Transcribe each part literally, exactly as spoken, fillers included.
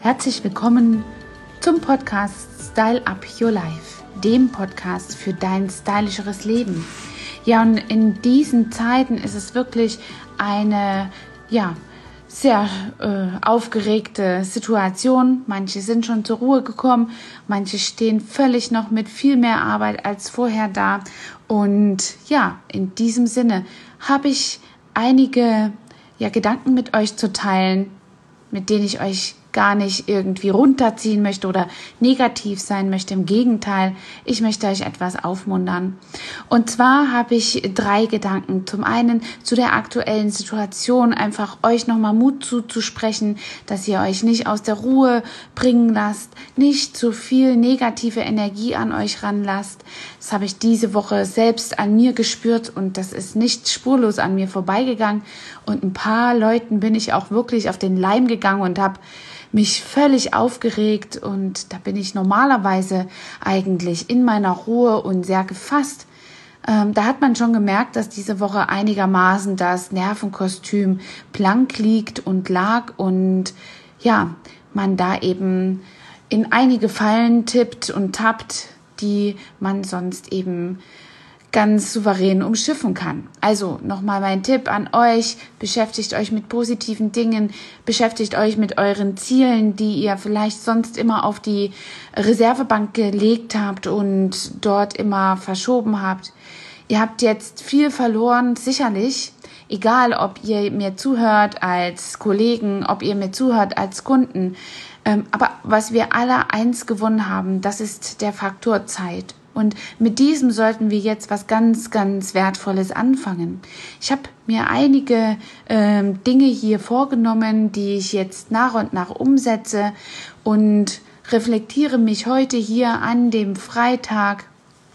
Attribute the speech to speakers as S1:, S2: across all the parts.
S1: Herzlich willkommen zum Podcast Style Up Your Life, dem Podcast für dein stylischeres Leben. Ja, und in diesen Zeiten ist es wirklich eine, ja, sehr äh, aufgeregte Situation. Manche sind schon zur Ruhe gekommen, manche stehen völlig noch mit viel mehr Arbeit als vorher da. Und ja, in diesem Sinne habe ich einige ja, Gedanken mit euch zu teilen, mit denen ich euch gar nicht irgendwie runterziehen möchte oder negativ sein möchte. Im Gegenteil, ich möchte euch etwas aufmuntern. Und zwar habe ich drei Gedanken. Zum einen zu der aktuellen Situation, einfach euch nochmal Mut zuzusprechen, dass ihr euch nicht aus der Ruhe bringen lasst, nicht zu viel negative Energie an euch ranlasst. Das habe ich diese Woche selbst an mir gespürt und das ist nicht spurlos an mir vorbeigegangen. Und ein paar Leuten bin ich auch wirklich auf den Leim gegangen und habe mich völlig aufgeregt, und da bin ich normalerweise eigentlich in meiner Ruhe und sehr gefasst. Ähm, da hat man schon gemerkt, dass diese Woche einigermaßen das Nervenkostüm blank liegt und lag und ja, man da eben in einige Fallen tippt und tappt, die man sonst eben ganz souverän umschiffen kann. Also nochmal mein Tipp an euch: Beschäftigt euch mit positiven Dingen, beschäftigt euch mit euren Zielen, die ihr vielleicht sonst immer auf die Reservebank gelegt habt und dort immer verschoben habt. Ihr habt jetzt viel verloren, sicherlich, egal ob ihr mir zuhört als Kollegen, ob ihr mir zuhört als Kunden. Aber was wir alle eins gewonnen haben, das ist der Faktor Zeit. Und mit diesem sollten wir jetzt was ganz, ganz Wertvolles anfangen. Ich habe mir einige ähm, Dinge hier vorgenommen, die ich jetzt nach und nach umsetze und reflektiere mich heute hier an dem Freitag,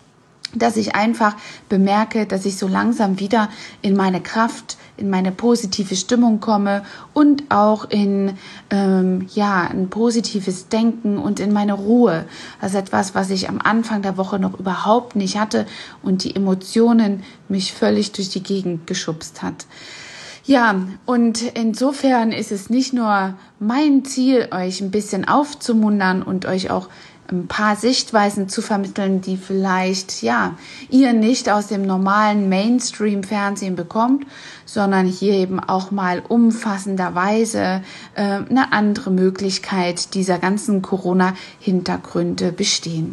S1: dass ich einfach bemerke, dass ich so langsam wieder in meine Kraft, in meine positive Stimmung komme und auch in ähm, ja ein positives Denken und in meine Ruhe. Das ist etwas, was ich am Anfang der Woche noch überhaupt nicht hatte und die Emotionen mich völlig durch die Gegend geschubst hat. Ja, und insofern ist es nicht nur mein Ziel, euch ein bisschen aufzumuntern und euch auch ein paar Sichtweisen zu vermitteln, die vielleicht, ja, ihr nicht aus dem normalen Mainstream-Fernsehen bekommt, sondern hier eben auch mal umfassenderweise äh, eine andere Möglichkeit dieser ganzen Corona-Hintergründe bestehen.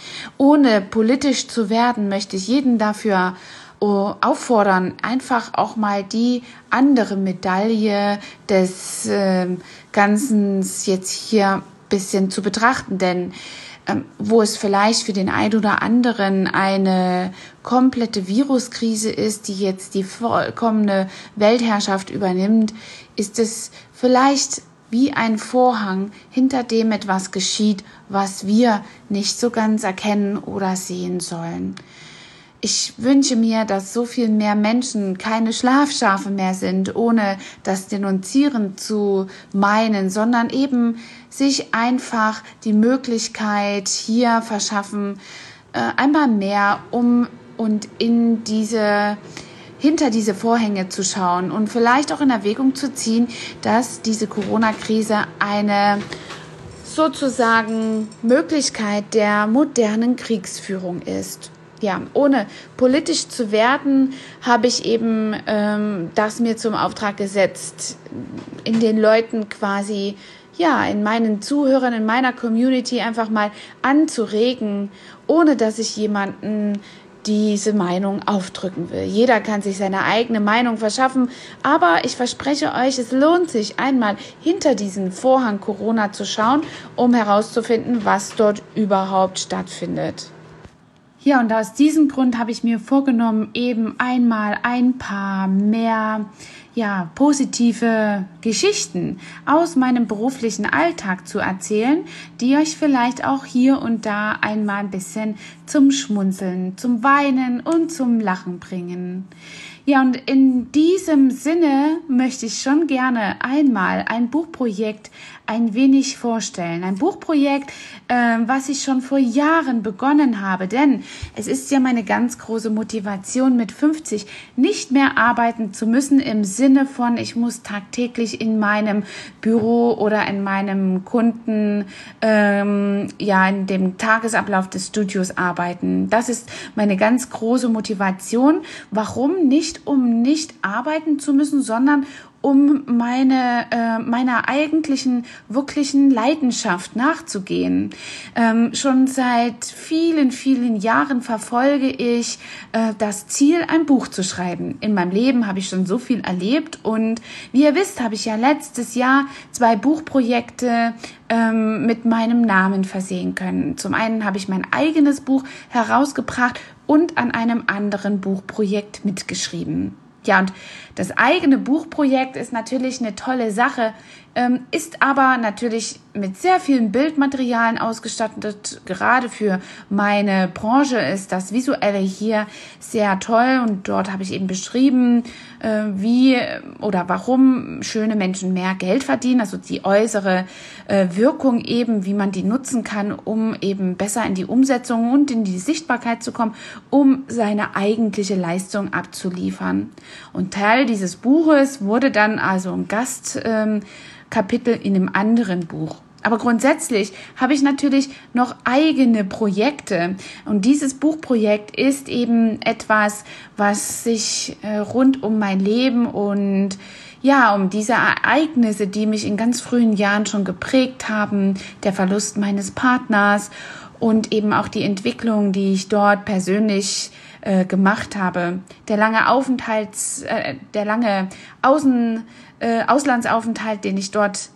S1: Ohne politisch zu werden, möchte ich jeden dafür auffordern, einfach auch mal die andere Medaille des äh, Ganzen jetzt hier bisschen zu betrachten, denn ähm, wo es vielleicht für den einen oder anderen eine komplette Viruskrise ist, die jetzt die vollkommene Weltherrschaft übernimmt, ist es vielleicht wie ein Vorhang, hinter dem etwas geschieht, was wir nicht so ganz erkennen oder sehen sollen. Ich wünsche mir, dass so viel mehr Menschen keine Schlafschafe mehr sind, ohne das denunzieren zu meinen, sondern eben sich einfach die Möglichkeit hier verschaffen, äh, einmal mehr um und in diese, hinter diese Vorhänge zu schauen und vielleicht auch in Erwägung zu ziehen, dass diese Corona-Krise eine sozusagen Möglichkeit der modernen Kriegsführung ist. Ja, ohne politisch zu werden, habe ich eben ähm, das mir zum Auftrag gesetzt, in den Leuten quasi, ja, in meinen Zuhörern, in meiner Community einfach mal anzuregen, ohne dass ich jemanden diese Meinung aufdrücken will. Jeder kann sich seine eigene Meinung verschaffen, aber ich verspreche euch, es lohnt sich einmal hinter diesen Vorhang Corona zu schauen, um herauszufinden, was dort überhaupt stattfindet. Ja, und aus diesem Grund habe ich mir vorgenommen, eben einmal ein paar mehr, ja, positive Geschichten aus meinem beruflichen Alltag zu erzählen, die euch vielleicht auch hier und da einmal ein bisschen zum Schmunzeln, zum Weinen und zum Lachen bringen. Ja, und in diesem Sinne möchte ich schon gerne einmal ein Buchprojekt ein wenig vorstellen. Ein Buchprojekt, äh, was ich schon vor Jahren begonnen habe, denn es ist ja meine ganz große Motivation, mit fünfzig nicht mehr arbeiten zu müssen im Sinne von, ich muss tagtäglich in meinem Büro oder in meinem Kunden, ähm, ja, in dem Tagesablauf des Studios arbeiten. Das ist meine ganz große Motivation. Warum? Nicht, um nicht arbeiten zu müssen, sondern um meine äh, meiner eigentlichen, wirklichen Leidenschaft nachzugehen. Ähm, schon seit vielen, vielen Jahren verfolge ich äh, das Ziel, ein Buch zu schreiben. In meinem Leben habe ich schon so viel erlebt und wie ihr wisst, habe ich ja letztes Jahr zwei Buchprojekte ähm, mit meinem Namen versehen können. Zum einen habe ich mein eigenes Buch herausgebracht und an einem anderen Buchprojekt mitgeschrieben. Ja, und das eigene Buchprojekt ist natürlich eine tolle Sache, ähm, ist aber natürlich mit sehr vielen Bildmaterialien ausgestattet. Gerade für meine Branche ist das Visuelle hier sehr toll und dort habe ich eben beschrieben, äh, wie oder warum schöne Menschen mehr Geld verdienen, also die äußere äh, Wirkung eben, wie man die nutzen kann, um eben besser in die Umsetzung und in die Sichtbarkeit zu kommen, um seine eigentliche Leistung abzuliefern. Und Teil dieses Buches wurde dann also ein Gastkapitel ähm, in einem anderen Buch. Aber grundsätzlich habe ich natürlich noch eigene Projekte und dieses Buchprojekt ist eben etwas, was sich äh, rund um mein Leben und ja, um diese Ereignisse, die mich in ganz frühen Jahren schon geprägt haben, der Verlust meines Partners und eben auch die Entwicklung, die ich dort persönlich äh, gemacht habe. Der lange Aufenthalts, äh, der lange Außen, äh, Auslandsaufenthalt, den ich dort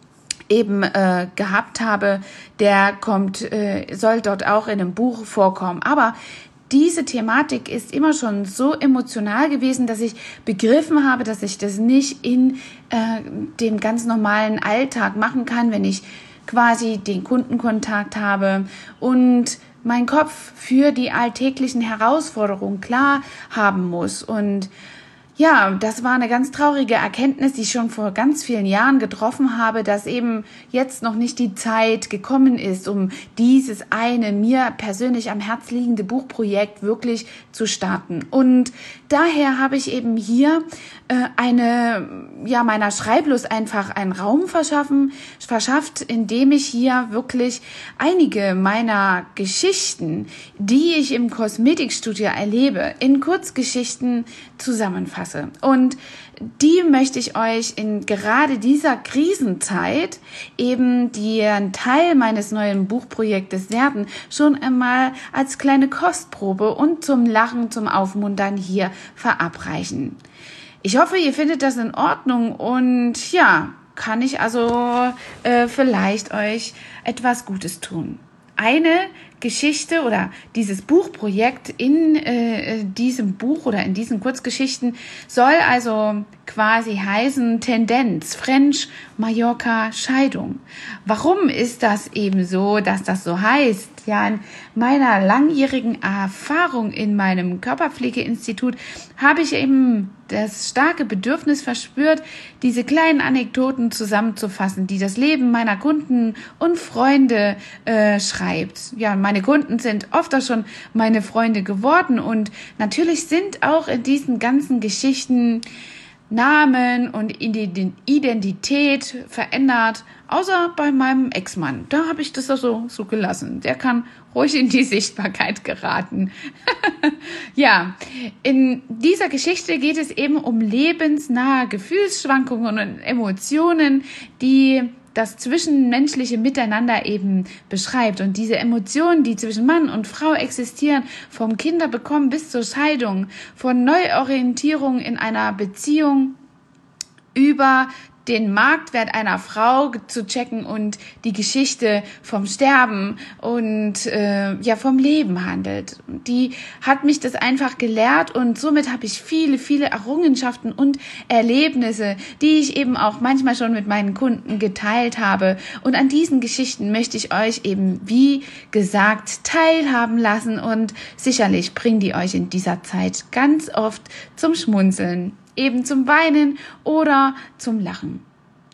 S1: eben äh, gehabt habe, der kommt, äh, soll dort auch in einem Buch vorkommen. Aber diese Thematik ist immer schon so emotional gewesen, dass ich begriffen habe, dass ich das nicht in äh, dem ganz normalen Alltag machen kann, wenn ich quasi den Kundenkontakt habe und mein Kopf für die alltäglichen Herausforderungen klar haben muss. Und ja, das war eine ganz traurige Erkenntnis, die ich schon vor ganz vielen Jahren getroffen habe, dass eben jetzt noch nicht die Zeit gekommen ist, um dieses eine mir persönlich am Herz liegende Buchprojekt wirklich zu starten. Und daher habe ich eben hier äh, eine, ja, meiner Schreiblust einfach einen Raum verschaffen, verschafft, indem ich hier wirklich einige meiner Geschichten, die ich im Kosmetikstudio erlebe, in Kurzgeschichten zusammenfasse. Und die möchte ich euch in gerade dieser Krisenzeit, eben die ein Teil meines neuen Buchprojektes werden, schon einmal als kleine Kostprobe und zum Lachen, zum Aufmuntern hier verabreichen. Ich hoffe, ihr findet das in Ordnung und ja, kann ich also äh, vielleicht euch etwas Gutes tun. Eine Geschichte oder dieses Buchprojekt in äh, diesem Buch oder in diesen Kurzgeschichten soll also quasi heißen Tendenz, French, Mallorca, Scheidung. Warum ist das eben so, dass das so heißt? Ja, in meiner langjährigen Erfahrung in meinem Körperpflegeinstitut habe ich eben das starke Bedürfnis verspürt, diese kleinen Anekdoten zusammenzufassen, die das Leben meiner Kunden und Freunde äh, schreibt. Ja, meine Kunden sind oft auch schon meine Freunde geworden und natürlich sind auch in diesen ganzen Geschichten Namen und Identität verändert, außer bei meinem Ex-Mann. Da habe ich das also so gelassen. Der kann ruhig in die Sichtbarkeit geraten. Ja, in dieser Geschichte geht es eben um lebensnahe Gefühlsschwankungen und Emotionen, die das zwischenmenschliche Miteinander eben beschreibt. Und diese Emotionen, die zwischen Mann und Frau existieren, vom Kinderbekommen bis zur Scheidung, von Neuorientierung in einer Beziehung über den Marktwert einer Frau zu checken und die Geschichte vom Sterben und äh, ja vom Leben handelt. Die hat mich das einfach gelehrt und somit habe ich viele, viele Errungenschaften und Erlebnisse, die ich eben auch manchmal schon mit meinen Kunden geteilt habe. Und an diesen Geschichten möchte ich euch eben, wie gesagt, teilhaben lassen und sicherlich bringen die euch in dieser Zeit ganz oft zum Schmunzeln. Eben zum Weinen oder zum Lachen.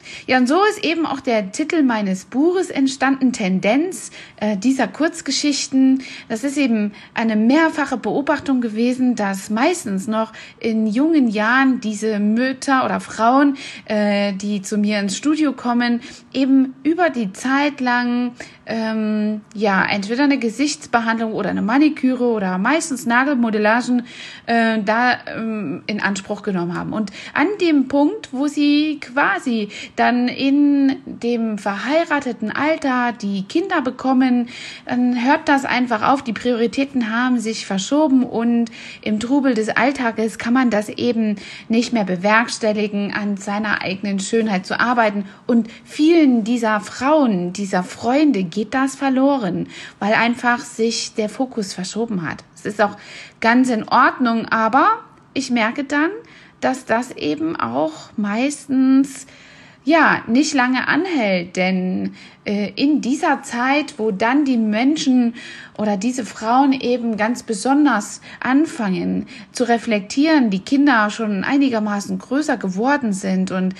S1: Ja, und so ist eben auch der Titel meines Buches entstanden, Tendenz äh, dieser Kurzgeschichten. Das ist eben eine mehrfache Beobachtung gewesen, dass meistens noch in jungen Jahren diese Mütter oder Frauen, äh, die zu mir ins Studio kommen, eben über die Zeit lang ähm, ja entweder eine Gesichtsbehandlung oder eine Maniküre oder meistens Nagelmodellagen äh, da ähm, in Anspruch genommen haben. Und an dem Punkt, wo sie quasi dann in dem verheirateten Alter die Kinder bekommen, dann hört das einfach auf. Die Prioritäten haben sich verschoben und im Trubel des Alltages kann man das eben nicht mehr bewerkstelligen, an seiner eigenen Schönheit zu arbeiten. Und vielen dieser Frauen, dieser Freunde geht das verloren, weil einfach sich der Fokus verschoben hat. Es ist auch ganz in Ordnung, aber ich merke dann, dass das eben auch meistens ja nicht lange anhält, denn äh, in dieser Zeit, wo dann die Menschen oder diese Frauen eben ganz besonders anfangen zu reflektieren, die Kinder schon einigermaßen größer geworden sind und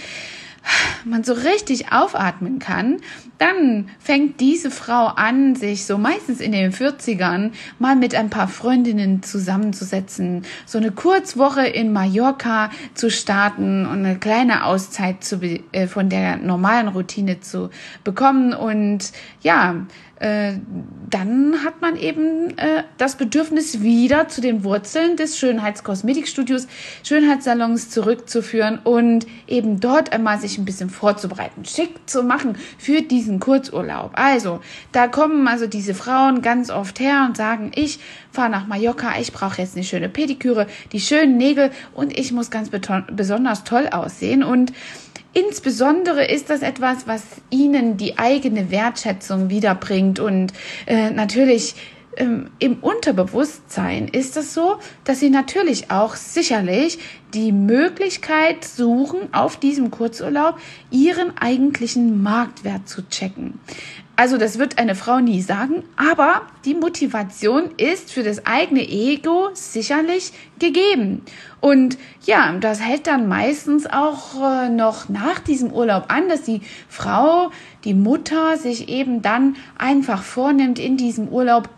S1: man so richtig aufatmen kann, dann fängt diese Frau an, sich so meistens in den vierzigern mal mit ein paar Freundinnen zusammenzusetzen, so eine Kurzwoche in Mallorca zu starten und eine kleine Auszeit zu, äh, von der normalen Routine zu bekommen und ja, äh, dann hat man eben äh, das Bedürfnis, wieder zu den Wurzeln des Schönheitskosmetikstudios, Schönheitssalons zurückzuführen und eben dort einmal sich ein bisschen vorzubereiten, schick zu machen für diesen Kurzurlaub. Also, da kommen also diese Frauen ganz oft her und sagen, ich fahre nach Mallorca, ich brauche jetzt eine schöne Pediküre, die schönen Nägel und ich muss ganz beton- besonders toll aussehen und insbesondere ist das etwas, was ihnen die eigene Wertschätzung wiederbringt und äh, natürlich ähm, im Unterbewusstsein ist es so, dass sie natürlich auch sicherlich die Möglichkeit suchen, auf diesem Kurzurlaub ihren eigentlichen Marktwert zu checken. Also das wird eine Frau nie sagen, aber die Motivation ist für das eigene Ego sicherlich gegeben. Und ja, das hält dann meistens auch äh, noch nach diesem Urlaub an, dass die Frau, die Mutter sich eben dann einfach vornimmt, in diesem Urlaub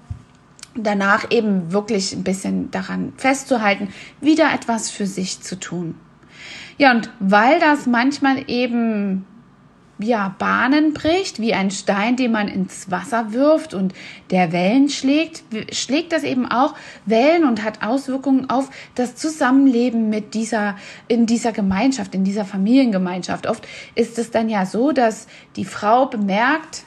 S1: danach eben wirklich ein bisschen daran festzuhalten, wieder etwas für sich zu tun. Ja, und weil das manchmal eben ja, Bahnen bricht, wie ein Stein, den man ins Wasser wirft und der Wellen schlägt, schlägt das eben auch Wellen und hat Auswirkungen auf das Zusammenleben mit dieser, in dieser Gemeinschaft, in dieser Familiengemeinschaft. Oft ist es dann ja so, dass die Frau bemerkt,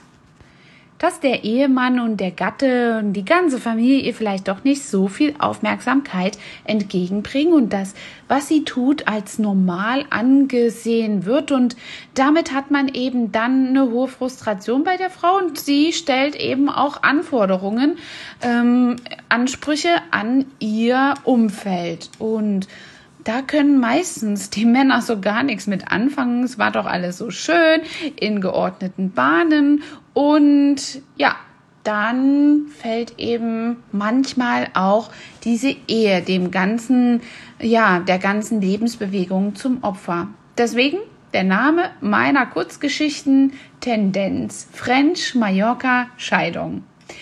S1: dass der Ehemann und der Gatte und die ganze Familie ihr vielleicht doch nicht so viel Aufmerksamkeit entgegenbringen und das, was sie tut, als normal angesehen wird. Und damit hat man eben dann eine hohe Frustration bei der Frau und sie stellt eben auch Anforderungen, ähm, Ansprüche an ihr Umfeld. Und da können meistens die Männer so gar nichts mit anfangen. Es war doch alles so schön in geordneten Bahnen. Und ja, dann fällt eben manchmal auch diese Ehe dem ganzen, ja, der ganzen Lebensbewegung zum Opfer. Deswegen der Name meiner Kurzgeschichten, Tendenz, French, Mallorca, Scheidung.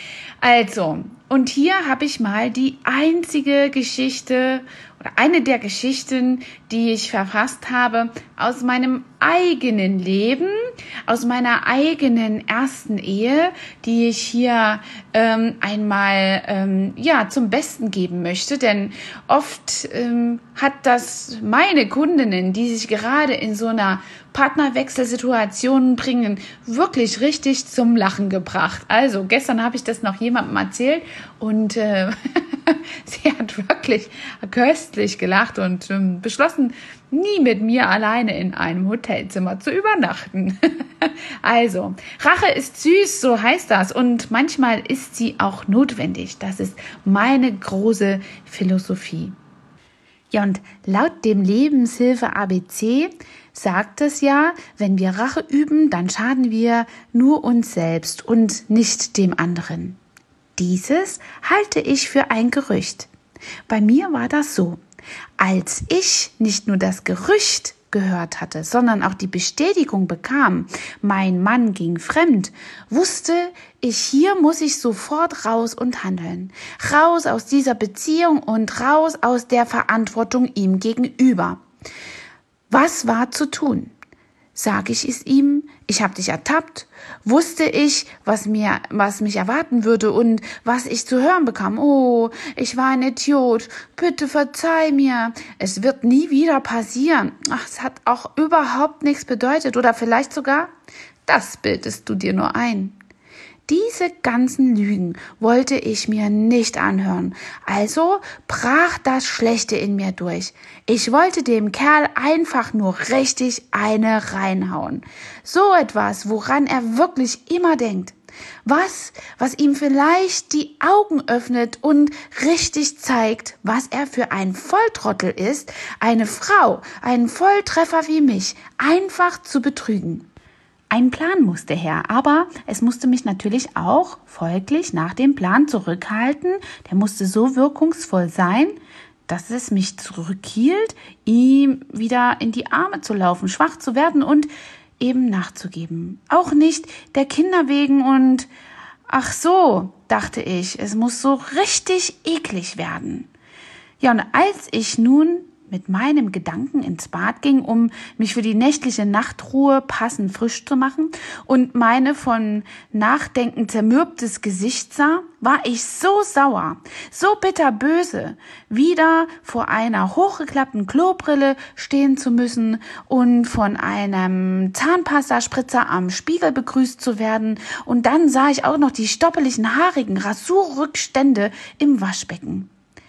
S1: Also, und hier habe ich mal die einzige Geschichte oder eine der Geschichten, die ich verfasst habe, aus meinem eigenen Leben, aus meiner eigenen ersten Ehe, die ich hier ähm, einmal ähm, ja zum Besten geben möchte. Denn oft ähm, hat das meine Kundinnen, die sich gerade in so einer Partnerwechselsituation bringen, wirklich richtig zum Lachen gebracht. Also gestern habe ich das noch jemandem erzählt und äh, sie hat wirklich köstlich gelacht und ähm, beschlossen, nie mit mir alleine in einem Hotelzimmer zu übernachten. Also, Rache ist süß, so heißt das. Und manchmal ist sie auch notwendig. Das ist meine große Philosophie. Ja, und laut dem Lebenshilfe-A B C sagt es ja, wenn wir Rache üben, dann schaden wir nur uns selbst und nicht dem anderen. Dieses halte ich für ein Gerücht. Bei mir war das so. Als ich nicht nur das Gerücht gehört hatte, sondern auch die Bestätigung bekam, mein Mann ging fremd, wusste ich, hier muss ich sofort raus und handeln. Raus aus dieser Beziehung und raus aus der Verantwortung ihm gegenüber. Was war zu tun? Sag ich es ihm, ich habe dich ertappt, wusste ich, was mir, was mich erwarten würde und was ich zu hören bekam. Oh, ich war ein Idiot, bitte verzeih mir, es wird nie wieder passieren. Ach, es hat auch überhaupt nichts bedeutet oder vielleicht sogar, das bildest du dir nur ein. Diese ganzen Lügen wollte ich mir nicht anhören, also brach das Schlechte in mir durch. Ich wollte dem Kerl einfach nur richtig eine reinhauen. So etwas, woran er wirklich immer denkt. Was, was ihm vielleicht die Augen öffnet und richtig zeigt, was er für ein Volltrottel ist, eine Frau, einen Volltreffer wie mich, einfach zu betrügen. Ein Plan musste her, aber es musste mich natürlich auch folglich nach dem Plan zurückhalten. Der musste so wirkungsvoll sein, dass es mich zurückhielt, ihm wieder in die Arme zu laufen, schwach zu werden und eben nachzugeben. Auch nicht der Kinder wegen und ach so, dachte ich, es muss so richtig eklig werden. Ja, und als ich nun mit meinem Gedanken ins Bad ging, um mich für die nächtliche Nachtruhe passend frisch zu machen und meine von Nachdenken zermürbtes Gesicht sah, war ich so sauer, so bitterböse, wieder vor einer hochgeklappten Klobrille stehen zu müssen und von einem Zahnpastaspritzer am Spiegel begrüßt zu werden. Und dann sah ich auch noch die stoppeligen, haarigen Rasurrückstände im Waschbecken.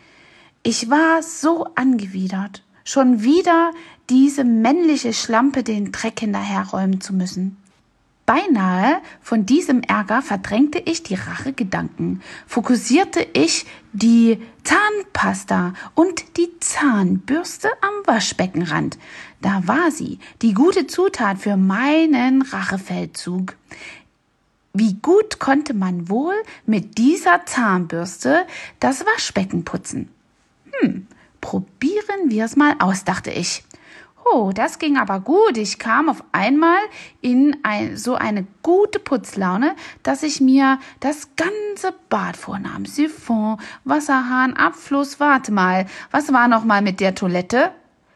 S1: Ich war so angewidert, schon wieder diese männliche Schlampe den Dreck hinterherräumen zu müssen. Beinahe von diesem Ärger verdrängte ich die Rachegedanken, fokussierte ich die Zahnpasta und die Zahnbürste am Waschbeckenrand. Da war sie, die gute Zutat für meinen Rachefeldzug. Wie gut konnte man wohl mit dieser Zahnbürste das Waschbecken putzen? Hm, probieren wir es mal aus, dachte ich. Oh, das ging aber gut. Ich kam auf einmal in ein, so eine gute Putzlaune, dass ich mir das ganze Bad vornahm. Siphon, Wasserhahn, Abfluss, warte mal, was war noch mal mit der Toilette?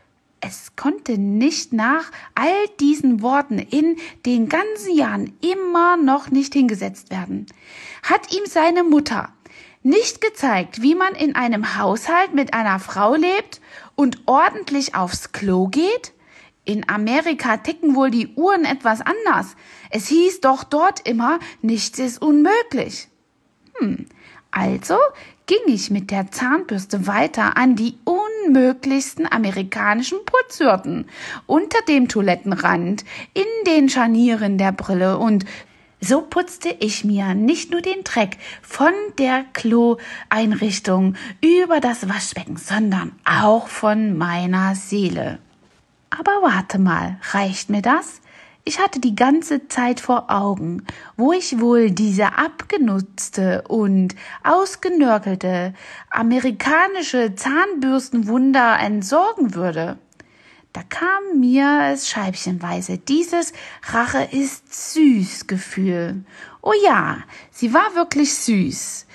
S1: Es konnte nicht nach all diesen Worten in den ganzen Jahren immer noch nicht hingesetzt werden. Hat ihm seine Mutter nicht gezeigt, wie man in einem Haushalt mit einer Frau lebt und ordentlich aufs Klo geht? In Amerika ticken wohl die Uhren etwas anders. Es hieß doch dort immer, nichts ist unmöglich. Hm, also ging ich mit der Zahnbürste weiter an die unmöglichsten amerikanischen Putzhürden, unter dem Toilettenrand, in den Scharnieren der Brille und so putzte ich mir nicht nur den Dreck von der Kloeinrichtung über das Waschbecken, sondern auch von meiner Seele. Aber warte mal, reicht mir das? Ich hatte die ganze Zeit vor Augen, wo ich wohl diese abgenutzte und ausgenörkelte amerikanische Zahnbürstenwunder entsorgen würde. Da kam mir es scheibchenweise dieses Rache ist süß Gefühl. Oh ja, sie war wirklich süß.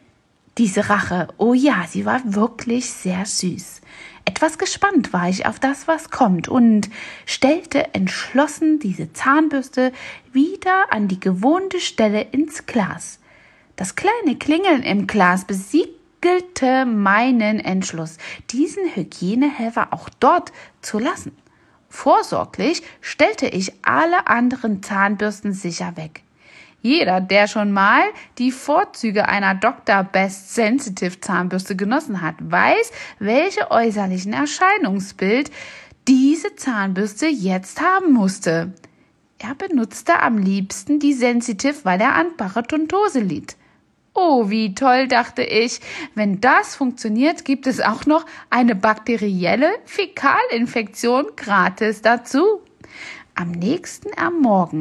S1: Diese Rache, oh ja, sie war wirklich sehr süß. Etwas gespannt war ich auf das, was kommt und stellte entschlossen diese Zahnbürste wieder an die gewohnte Stelle ins Glas. Das kleine Klingeln im Glas besiegelte meinen Entschluss, diesen Hygienehelfer auch dort zu lassen. Vorsorglich stellte ich alle anderen Zahnbürsten sicher weg. Jeder, der schon mal die Vorzüge einer Doktor Best Sensitive Zahnbürste genossen hat, weiß, welche äußerlichen Erscheinungsbild diese Zahnbürste jetzt haben musste. Er benutzte am liebsten die Sensitive, weil er an Parodontose litt. Oh, wie toll, dachte ich. Wenn das funktioniert, gibt es auch noch eine bakterielle Fäkalinfektion gratis dazu. Am nächsten am Morgen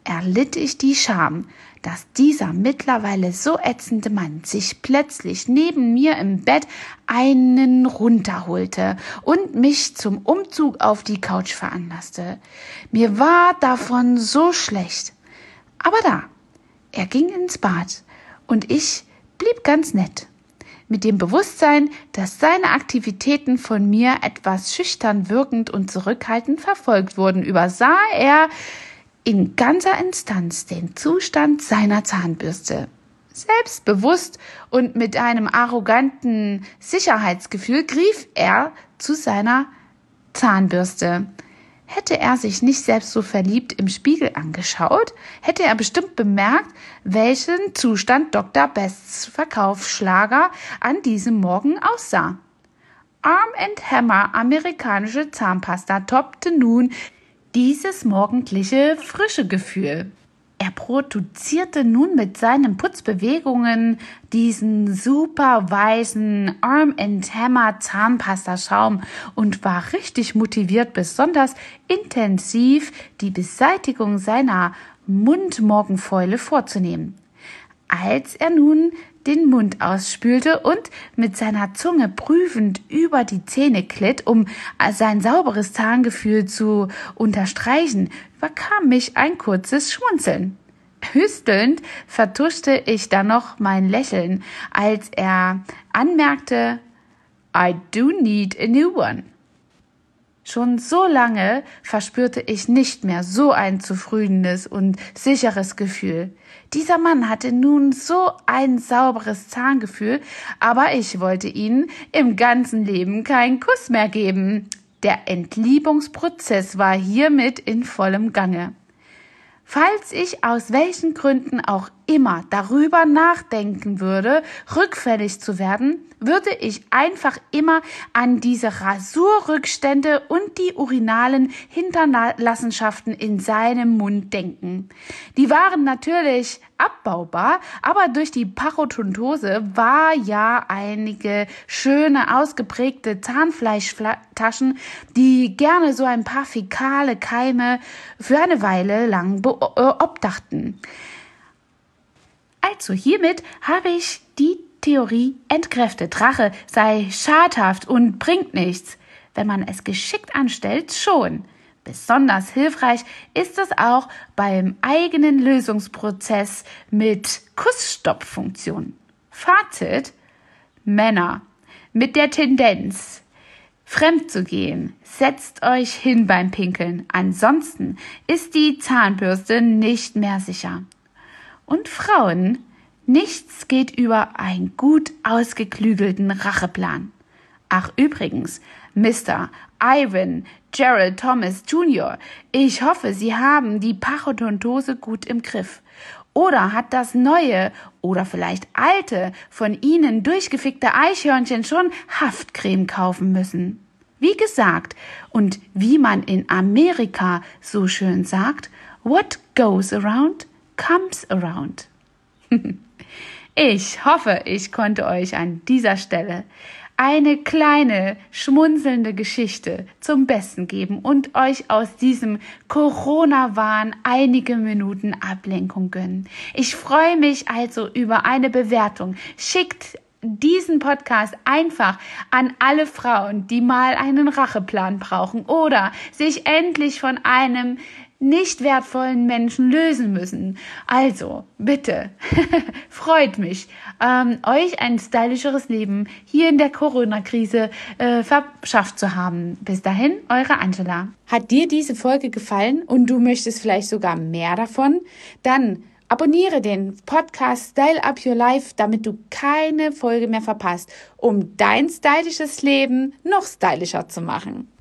S1: erlitt ich die Scham, dass dieser mittlerweile so ätzende Mann sich plötzlich neben mir im Bett einen runterholte und mich zum Umzug auf die Couch veranlasste. Mir war davon so schlecht. Aber da, er ging ins Bad und ich blieb ganz nett. Mit dem Bewusstsein, dass seine Aktivitäten von mir etwas schüchtern wirkend und zurückhaltend verfolgt wurden, übersah er in ganzer Instanz den Zustand seiner Zahnbürste. Selbstbewusst und mit einem arroganten Sicherheitsgefühl griff er zu seiner Zahnbürste. Hätte er sich nicht selbst so verliebt im Spiegel angeschaut, hätte er bestimmt bemerkt, welchen Zustand Doktor Bests Verkaufsschlager an diesem Morgen aussah. Arm and Hammer amerikanische Zahnpasta toppte nun dieses morgendliche frische Gefühl. Er produzierte nun mit seinen Putzbewegungen diesen super weißen Arm and Hammer Zahnpastaschaum und war richtig motiviert, besonders intensiv die Beseitigung seiner Mundmorgenfäule vorzunehmen. Als er nun den Mund ausspülte und mit seiner Zunge prüfend über die Zähne glitt, um sein sauberes Zahngefühl zu unterstreichen, überkam mich ein kurzes Schmunzeln. Hüstelnd vertuschte ich dann noch mein Lächeln, als er anmerkte, I do need a new one. Schon so lange verspürte ich nicht mehr so ein zufriedenes und sicheres Gefühl. Dieser Mann hatte nun so ein sauberes Zahngefühl, aber ich wollte ihm im ganzen Leben keinen Kuss mehr geben. Der Entliebungsprozess war hiermit in vollem Gange. Falls ich aus welchen Gründen auch immer darüber nachdenken würde, rückfällig zu werden, würde ich einfach immer an diese Rasurrückstände und die urinalen Hinterlassenschaften in seinem Mund denken. Die waren natürlich abbaubar, aber durch die Parodontose war ja einige schöne, ausgeprägte Zahnfleischtaschen, die gerne so ein paar fäkale Keime für eine Weile lang beobdachten. Also hiermit habe ich die Theorie entkräftet. Rache sei schadhaft und bringt nichts. Wenn man es geschickt anstellt, schon. Besonders hilfreich ist es auch beim eigenen Lösungsprozess mit Kussstoppfunktion. Fazit: Männer mit der Tendenz, fremd zu gehen, setzt euch hin beim Pinkeln. Ansonsten ist die Zahnbürste nicht mehr sicher. Und Frauen, nichts geht über einen gut ausgeklügelten Racheplan. Ach übrigens, Mister Ivan Gerald Thomas Junior, ich hoffe, Sie haben die Parodontose gut im Griff. Oder hat das neue oder vielleicht alte, von Ihnen durchgefickte Eichhörnchen schon Haftcreme kaufen müssen? Wie gesagt, und wie man in Amerika so schön sagt, what goes around comes around. Ich hoffe, ich konnte euch an dieser Stelle eine kleine, schmunzelnde Geschichte zum Besten geben und euch aus diesem Corona-Wahn einige Minuten Ablenkung gönnen. Ich freue mich also über eine Bewertung. Schickt diesen Podcast einfach an alle Frauen, die mal einen Racheplan brauchen oder sich endlich von einem nicht wertvollen Menschen lösen müssen. Also, bitte, freut mich, ähm, euch ein stylischeres Leben hier in der Corona-Krise äh, verschafft zu haben. Bis dahin, eure Angela. Hat dir diese Folge gefallen und du möchtest vielleicht sogar mehr davon? Dann abonniere den Podcast Style Up Your Life, damit du keine Folge mehr verpasst, um dein stylisches Leben noch stylischer zu machen.